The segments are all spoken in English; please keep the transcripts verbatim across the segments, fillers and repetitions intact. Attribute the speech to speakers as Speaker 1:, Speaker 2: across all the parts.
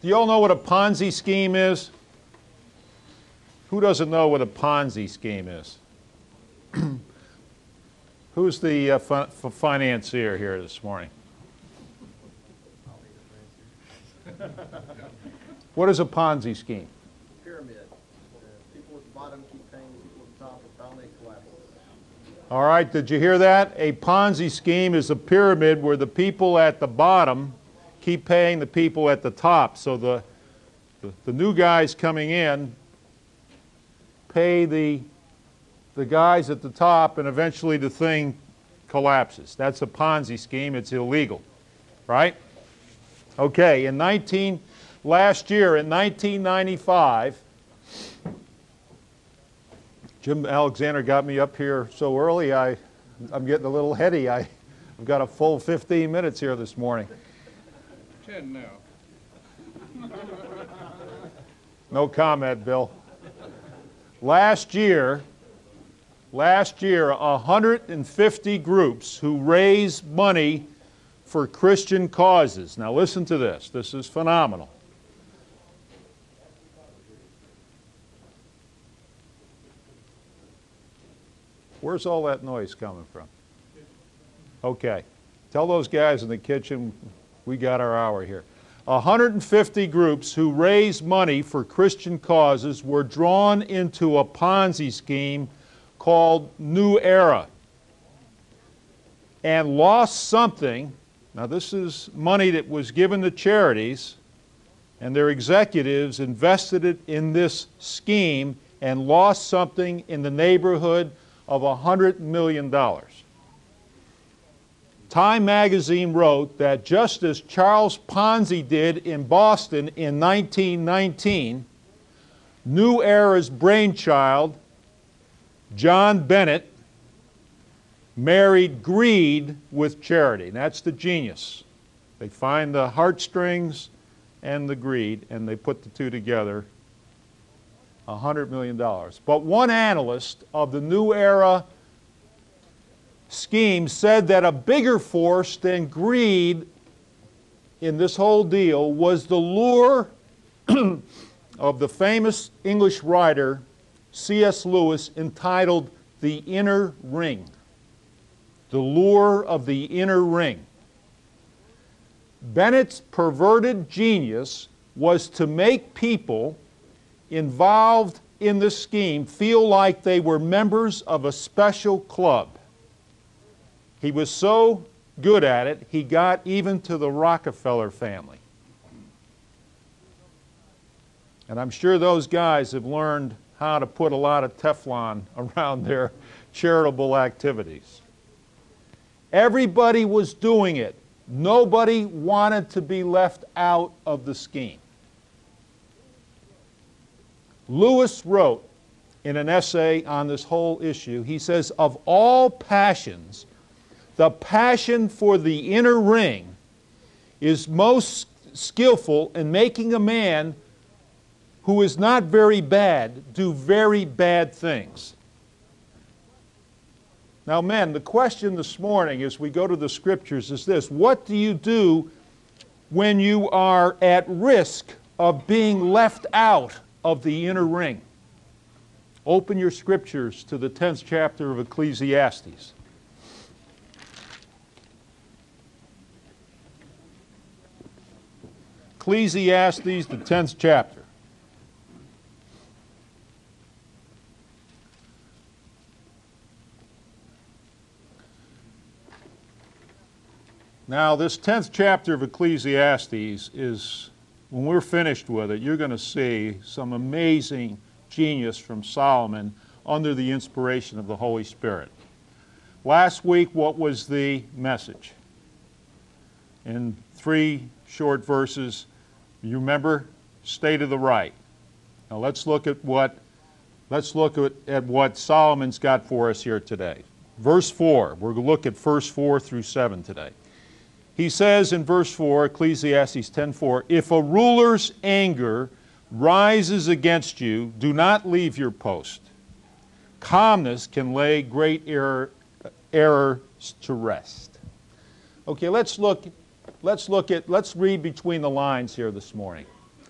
Speaker 1: Do you all know what a Ponzi scheme is? Who doesn't know what a Ponzi scheme is? Who's the uh, fi financier here this morning? What is a Ponzi scheme?
Speaker 2: Pyramid. Uh, people at the bottom keep paying people at the top, and finally it collapses.
Speaker 1: All right, did you hear that? A Ponzi scheme is a pyramid where the people at the bottom keep paying the people at the top. So the, the, the new guys coming in pay the, the guys at the top, and eventually the thing collapses. That's a Ponzi scheme. It's illegal, right? Okay, in nineteen, last year in nineteen ninety-five, Jim Alexander got me up here so early, I, I'm getting a little heady. I, I've got a full fifteen minutes here this morning.
Speaker 3: ten now.
Speaker 1: No comment, Bill. Last year, last year, one hundred fifty groups who raise money for Christian causes. Now listen to this. This is phenomenal. Where's all that noise coming from? Okay. Tell those guys in the kitchen we got our hour here. one hundred fifty groups who raise money for Christian causes were drawn into a Ponzi scheme called New Era and lost something. Now this is money that was given to charities, and their executives invested it in this scheme and lost something in the neighborhood of one hundred million dollars. Time magazine wrote that just as Charles Ponzi did in Boston in nineteen nineteen, New Era's brainchild, John Bennett, married greed with charity. And that's the genius. They find the heartstrings and the greed, and they put the two together, one hundred million dollars. But one analyst of the New Era scheme said that a bigger force than greed in this whole deal was the lure of the famous English writer C S Lewis, entitled The Inner Ring. The lure of the inner ring. Bennett's perverted genius was to make people involved in the scheme feel like they were members of a special club. He was so good at it, he got even to the Rockefeller family. And I'm sure those guys have learned how to put a lot of Teflon around their charitable activities. Everybody was doing it. Nobody wanted to be left out of the scheme. Lewis wrote in an essay on this whole issue, he says, of all passions, the passion for the inner ring is most skillful in making a man who is not very bad do very bad things. Now, men, the question this morning as we go to the Scriptures is this: what do you do when you are at risk of being left out of the inner ring? Open your Scriptures to the tenth chapter of Ecclesiastes. Ecclesiastes, the tenth chapter. Now, this tenth chapter of Ecclesiastes is, when we're finished with it, you're going to see some amazing genius from Solomon under the inspiration of the Holy Spirit. Last week, what was the message? In three short verses, you remember, state of the right. Now let's look at what let's look at, at what Solomon's got for us here today. Verse four. We're going to look at verse four through seven today. He says in verse four, Ecclesiastes ten four, if a ruler's anger rises against you, do not leave your post. Calmness can lay great error, errors to rest. Okay, let's look, let's look at, let's read between the lines here this morning.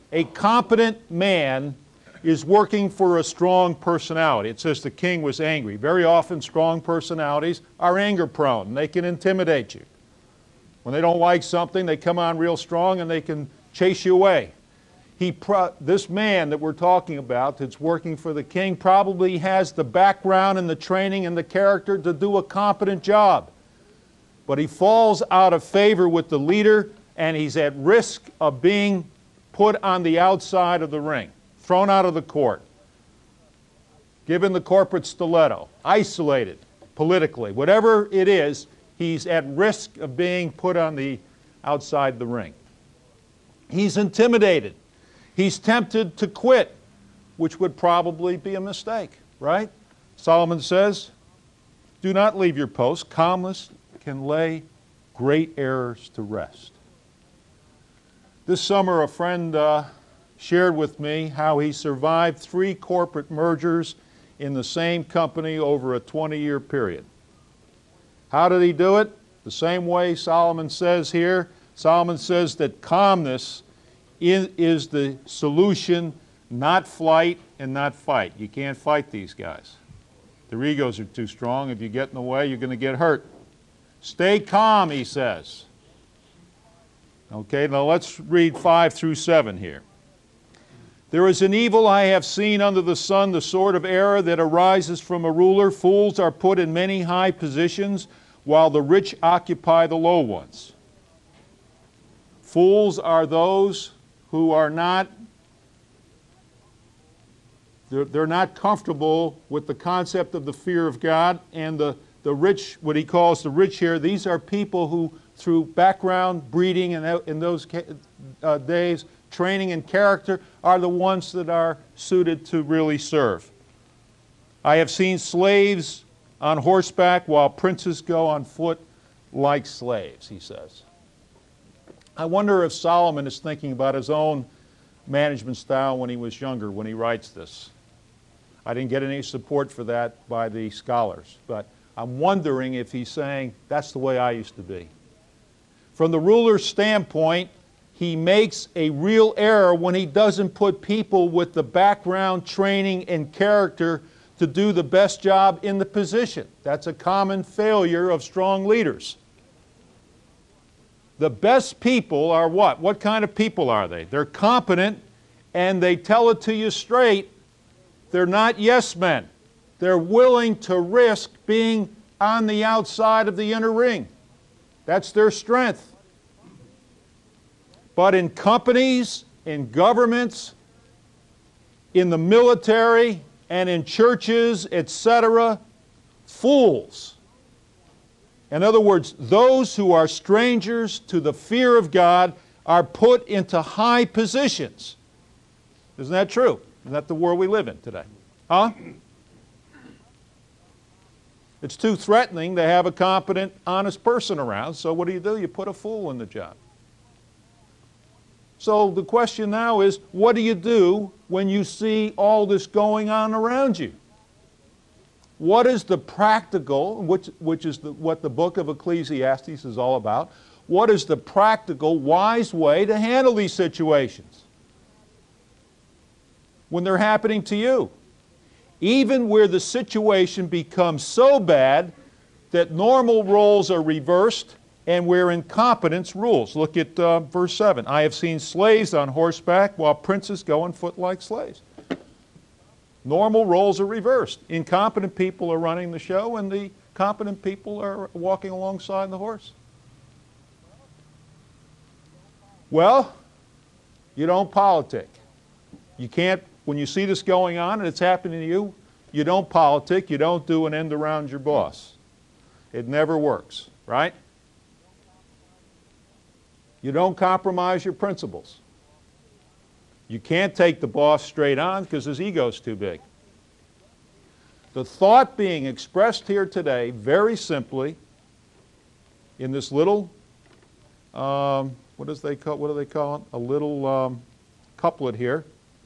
Speaker 1: A competent man is working for a strong personality. It says the king was angry. Very often strong personalities are anger prone. They can intimidate you. When they don't like something, they come on real strong and they can chase you away. He pro this man that we're talking about that's working for the king probably has the background and the training and the character to do a competent job. But he falls out of favor with the leader, and he's at risk of being put on the outside of the ring, thrown out of the court, given the corporate stiletto, isolated politically. Whatever it is, he's at risk of being put on the outside the ring. He's intimidated. He's tempted to quit, which would probably be a mistake, right? Solomon says, do not leave your post. Calmness can lay great errors to rest. This summer, a friend uh, shared with me how he survived three corporate mergers in the same company over a twenty-year period. How did he do it? The same way Solomon says here. Solomon says that calmness is, is the solution, not flight and not fight. You can't fight these guys. Their egos are too strong. If you get in the way, you're going to get hurt. Stay calm, he says. Okay, now let's read five through seven here. There is an evil I have seen under the sun, the sword of error that arises from a ruler. Fools are put in many high positions, while the rich occupy the low ones. Fools are those who are not, they're, they're not comfortable with the concept of the fear of God, and the, the rich, what he calls the rich here, these are people who, through background, breeding, and in those uh, days, training and character, are the ones that are suited to really serve. I have seen slaves on horseback while princes go on foot like slaves, he says. I wonder if Solomon is thinking about his own management style when he was younger, when he writes this. I didn't get any support for that by the scholars, but I'm wondering if he's saying, that's the way I used to be. From the ruler's standpoint, he makes a real error when he doesn't put people with the background, training, and character to do the best job in the position. That's a common failure of strong leaders. The best people are what? What kind of people are they? They're competent, and they tell it to you straight. They're not yes men. They're willing to risk being on the outside of the inner ring. That's their strength. But in companies, in governments, in the military, and in churches, et cetera, fools. In other words, those who are strangers to the fear of God are put into high positions. Isn't that true? Isn't that the world we live in today? Huh? It's too threatening to have a competent, honest person around, so what do you do? You put a fool in the job. So the question now is, what do you do when you see all this going on around you? What is the practical, which, which is the, what the book of Ecclesiastes is all about, what is the practical, wise way to handle these situations when they're happening to you? Even where the situation becomes so bad that normal roles are reversed and where incompetence rules. Look at uh, verse seven. I have seen slaves on horseback while princes go on foot like slaves. Normal roles are reversed. Incompetent people are running the show, and the competent people are walking alongside the horse. Well, you don't politic. You can't, when you see this going on and it's happening to you, you don't politic, you don't do an end around your boss. It never works, right? You don't compromise your principles. You can't take the boss straight on because his ego's too big. The thought being expressed here today, very simply, in this little, um, what, does they call, what do they call it? A little um, couplet here,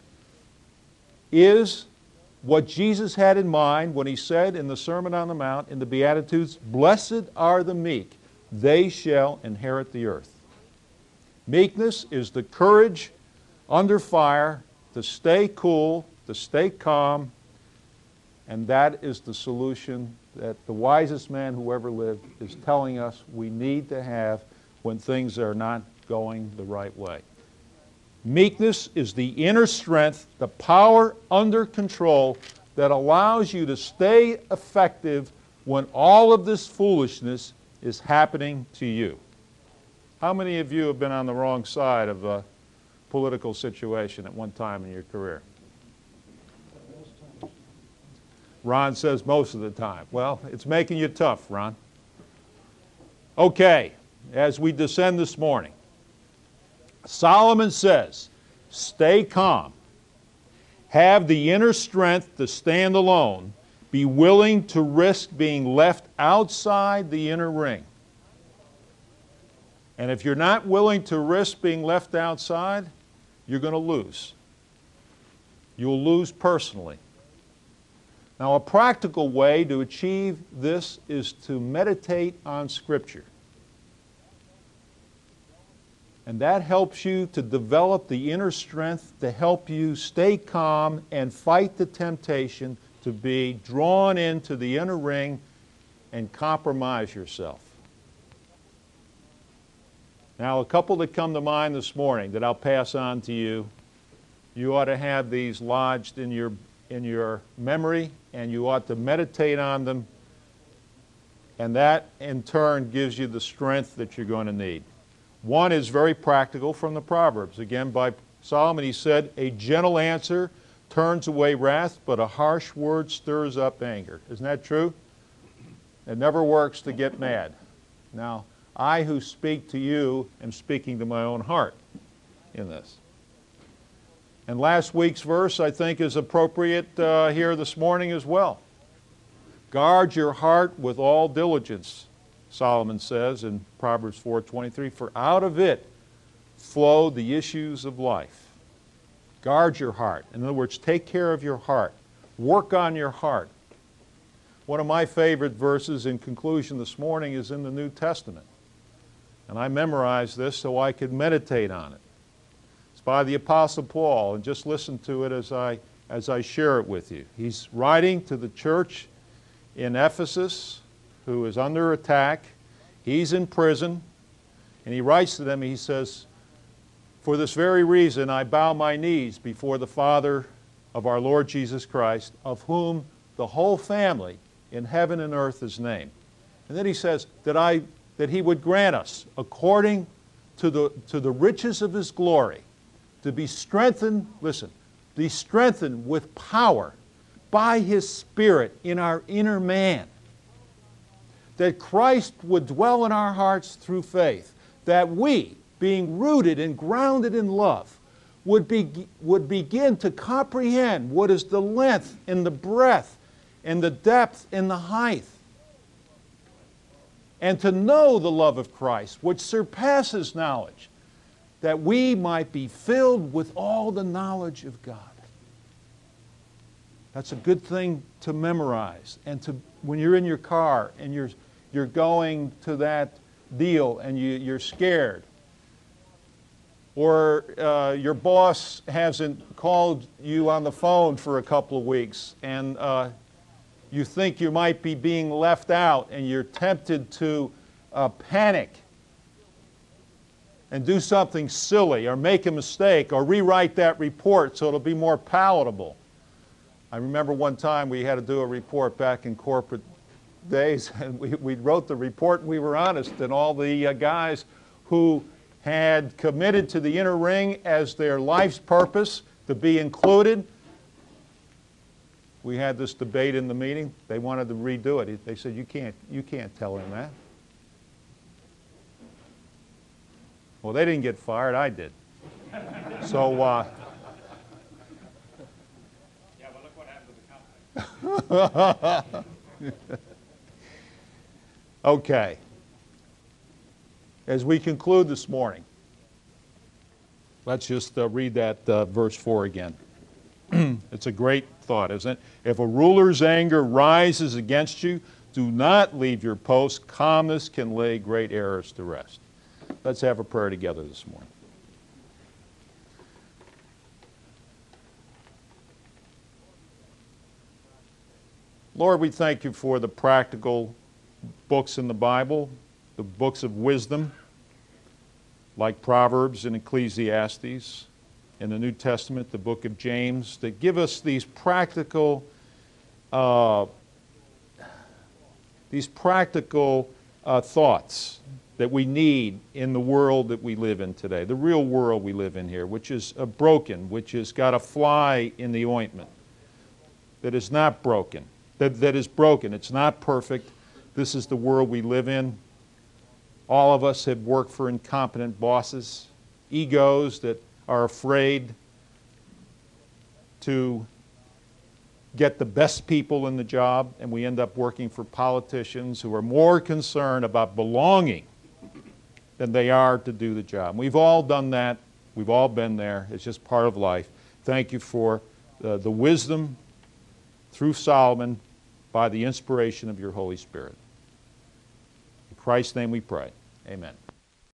Speaker 1: is what Jesus had in mind when he said in the Sermon on the Mount, in the Beatitudes, blessed are the meek, they shall inherit the earth. Meekness is the courage under fire, to stay cool, to stay calm, and that is the solution that the wisest man who ever lived is telling us we need to have when things are not going the right way. Meekness is the inner strength, the power under control that allows you to stay effective when all of this foolishness is happening to you. How many of you have been on the wrong side of a political situation at one time in your career? Ron says most of the time. Well, it's making you tough, Ron. Okay, as we descend this morning, Solomon says, stay calm, have the inner strength to stand alone, be willing to risk being left outside the inner ring. And if you're not willing to risk being left outside, you're going to lose. You'll lose personally. Now, a practical way to achieve this is to meditate on Scripture. And that helps you to develop the inner strength to help you stay calm and fight the temptation to be drawn into the inner ring and compromise yourself. Now, a couple that come to mind this morning that I'll pass on to you, you ought to have these lodged in your, in your memory, and you ought to meditate on them, and that in turn gives you the strength that you're going to need. One is very practical from the Proverbs. Again, by Solomon, he said, a gentle answer turns away wrath, but a harsh word stirs up anger. Isn't that true? It never works to get mad. Now, I who speak to you am speaking to my own heart in this. And last week's verse, I think, is appropriate uh, here this morning as well. Guard your heart with all diligence, Solomon says in Proverbs four twenty-three, for out of it flow the issues of life. Guard your heart. In other words, take care of your heart. Work on your heart. One of my favorite verses in conclusion this morning is in the New Testament. And I memorized this so I could meditate on it. It's by the Apostle Paul, and just listen to it as I, as I share it with you. He's writing to the church in Ephesus, who is under attack. He's in prison, and he writes to them, he says, for this very reason I bow my knees before the Father of our Lord Jesus Christ, of whom the whole family in heaven and earth is named. And then he says that, I, that he would grant us, according to the, to the riches of his glory, to be strengthened, listen, be strengthened with power by his Spirit in our inner man. That Christ would dwell in our hearts through faith, that we, being rooted and grounded in love, would, be, would begin to comprehend what is the length and the breadth and the depth and the height, and to know the love of Christ, which surpasses knowledge, that we might be filled with all the knowledge of God. That's a good thing to memorize. And to, when you're in your car and you're, you're going to that deal and you, you're scared, or uh, your boss hasn't called you on the phone for a couple of weeks, and uh, you think you might be being left out, and you're tempted to uh, panic and do something silly or make a mistake or rewrite that report so it'll be more palatable. I remember one time we had to do a report back in corporate days, and we, we wrote the report and we were honest, and all the uh, guys who had committed to the inner ring as their life's purpose to be included, we had this debate in the meeting. They wanted to redo it. They said, you can't, you can't tell him that. Well, they didn't get fired. I did. So, uh,
Speaker 3: Yeah, but look what happened to the company.
Speaker 1: okay. As we conclude this morning, let's just uh, read that uh, verse four again. It's a great thought, isn't it? If a ruler's anger rises against you, do not leave your post. Calmness can lay great errors to rest. Let's have a prayer together this morning. Lord, we thank you for the practical books in the Bible, the books of wisdom, like Proverbs and Ecclesiastes. In the New Testament, the book of James, that give us these practical, uh, these practical uh, thoughts that we need in the world that we live in today, the real world we live in here, which is uh, broken, which has got a fly in the ointment, that is not broken, that, that is broken. It's not perfect. This is the world we live in. All of us have worked for incompetent bosses, egos that are afraid to get the best people in the job, and we end up working for politicians who are more concerned about belonging than they are to do the job. We've all done that. We've all been there. It's just part of life. Thank you for uh, the wisdom through Solomon by the inspiration of your Holy Spirit. In Christ's name we pray. Amen.